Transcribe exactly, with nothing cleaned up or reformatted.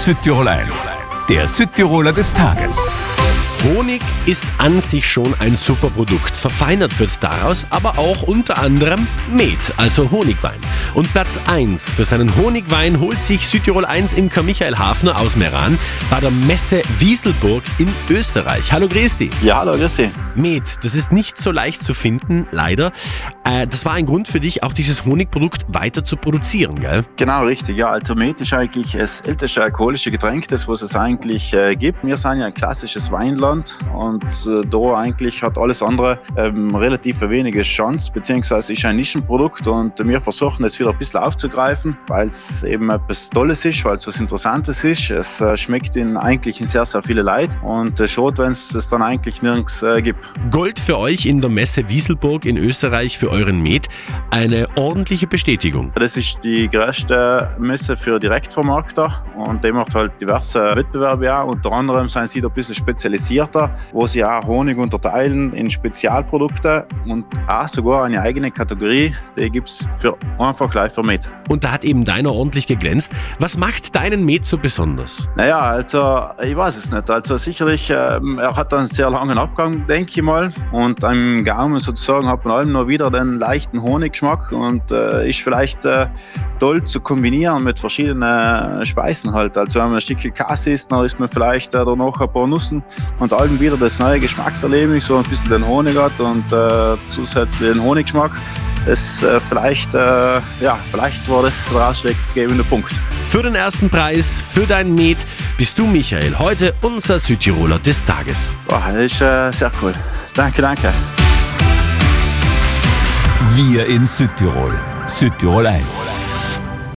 Südtirol eins, der Südtiroler des Tages. Honig ist an sich schon ein super Produkt. Verfeinert wird daraus aber auch unter anderem Met, also Honigwein. Und Platz eins für seinen Honigwein holt sich Südtirol eins Imker Michael Hafner aus Meran bei der Messe Wieselburg in Österreich. Hallo, grüß dich. Ja, hallo, grüß dich. Met, das ist nicht so leicht zu finden, leider. Äh, das war ein Grund für dich, auch dieses Honigprodukt weiter zu produzieren, gell? Genau, richtig. Ja, also Met ist eigentlich das älteste alkoholische Getränk, das was es eigentlich äh, gibt. Wir sind ja ein klassisches Weinland und äh, da eigentlich hat alles andere ähm, relativ wenige Chance, beziehungsweise ist ein Nischenprodukt und wir versuchen es wieder ein bisschen aufzugreifen, weil es eben etwas Tolles ist, weil es was Interessantes ist. Es äh, schmeckt in eigentlich in sehr, sehr viele Leute und äh, schade, wenn es das dann eigentlich nirgends äh, gibt. Gold für euch in der Messe Wieselburg in Österreich für euren Met. Eine ordentliche Bestätigung. Das ist die größte Messe für Direktvermarkter und die macht halt diverse Wettbewerbe auch. Unter anderem sind sie da ein bisschen spezialisierter, wo sie auch Honig unterteilen in Spezialprodukte und auch sogar eine eigene Kategorie, die gibt es für einfach gleich für Met. Und da hat eben deiner ordentlich geglänzt. Was macht deinen Met so besonders? Naja, also ich weiß es nicht. Also sicherlich, ähm, er hat einen sehr langen Abgang, denke ich mal. Und am Gaumen sozusagen hat man allem noch wieder den leichten Honiggeschmack und äh, ist vielleicht äh, toll zu kombinieren mit verschiedenen Speisen halt. Also wenn man ein Stückchen Käse isst, dann isst man vielleicht äh, danach ein paar Nüssen und allem wieder das neue Geschmackserlebnis, so ein bisschen den Honig hat und äh, zusätzlich den Honiggeschmack. Das äh, vielleicht, äh, ja, vielleicht war das der ausschlaggebende Punkt. Für den ersten Preis, für dein Met, bist du, Michael, heute unser Südtiroler des Tages. Boah, das ist äh, sehr cool. Danke, danke. Wir in Südtirol. Südtirol eins.